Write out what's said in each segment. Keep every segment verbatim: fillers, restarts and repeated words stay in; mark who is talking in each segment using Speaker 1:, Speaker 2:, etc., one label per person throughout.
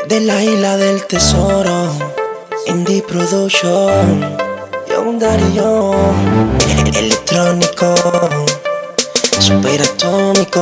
Speaker 1: De la isla del tesoro, Indie Production, Young Dario, electrónico, superatómico.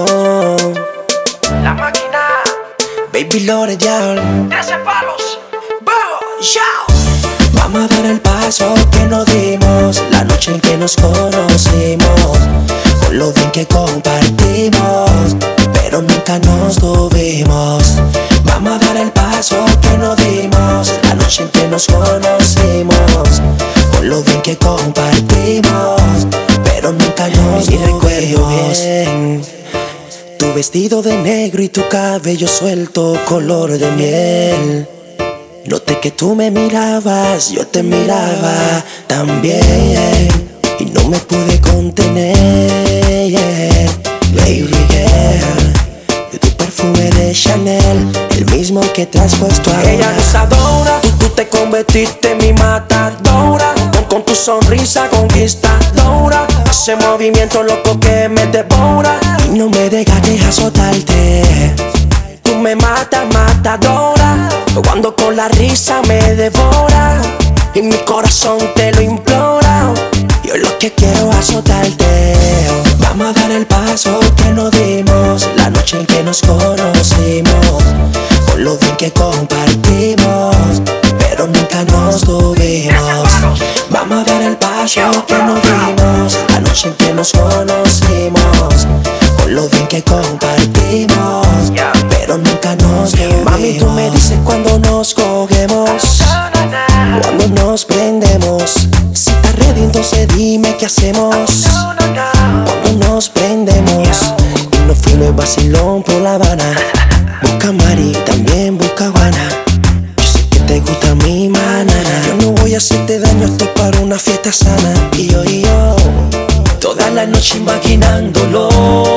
Speaker 2: La máquina,
Speaker 1: Baby L'Oreal,
Speaker 2: trece palos,
Speaker 1: ¡Bow! ¡Show! Vamos a dar el paso que nos dimos la noche en que nos conocimos, con lo bien que compartimos, pero nunca nos tuvimos. Vamos a dar el paso que nos dimos la noche en que nos conocimos, con lo bien que compartimos, pero nunca nos y recuerdo bien tu vestido de negro y tu cabello suelto color de miel. Noté que tú me mirabas, yo te miraba también, y no me pude contener, yeah. Baby girl, de tu perfume de Chanel, el mismo que te has puesto ahora.
Speaker 2: ella es Isadora, tú, tú te convertiste en mi matadora, con, con tu sonrisa conquistadora, ese movimiento loco que me devora,
Speaker 1: y no me dejas dejar soltarte.
Speaker 2: tú me matas, matadora, cuando con la risa me devora, y mi corazón te lo implora.
Speaker 1: Yo lo que quiero es azotarte. Vamos a dar el paso que nos dimos la noche en que nos conocimos, con lo bien que compartimos, pero nunca nos tuvimos. Vamos a dar el paso que nos dimos la noche en que nos conocimos, con lo bien que compartimos, pero nunca nos tuvimos.
Speaker 2: Mami, tú me dices cuando nos cogemos,
Speaker 1: cuando nos prendemos. Si estás ready, entonces dime qué hacemos. Cuando nos prendemos y nos fuimos vacilón por La Habana. Busca Mari, también busca Juana. Yo sé que te gusta mi manana. Yo no voy a hacerte daño, esto es para una fiesta sana. Y yo y yo, toda la noche imaginándolo,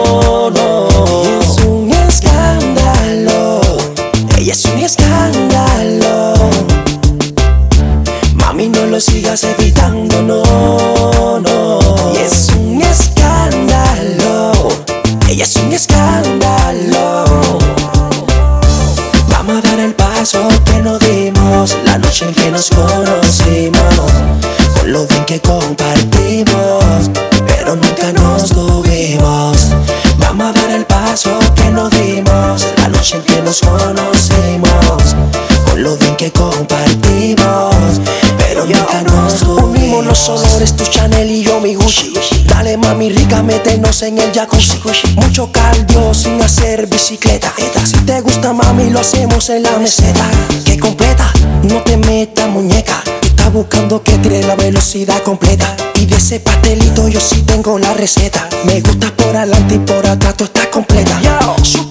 Speaker 1: no. Y es un escándalo, ella es un escándalo. Mami, no lo sigas evitando, no, no. Y es un escándalo, ella es un escándalo. Vamos a dar el paso que nos dimos la noche en que nos conocimos, con lo bien que compartimos, pero nunca nos tuvimos. Vamos a dar el paso que nos dimos la noche en que nos conocimos, con lo bien que compartimos, pero nunca nos tuvimos.
Speaker 2: Unimos los olores, tu Chanel y yo mi Gucci. Dale mami rica, métenos en el jacuzzi. Mucho cardio sin hacer bicicleta. Si te gusta mami, lo hacemos en la meseta.
Speaker 1: Que completa, no te metas muñeca. Tú estás buscando que tire la velocidad completa, y de ese pastelito yo sí tengo la receta. Me gusta por adelante y por atrás, tú estás completa.
Speaker 2: Yo,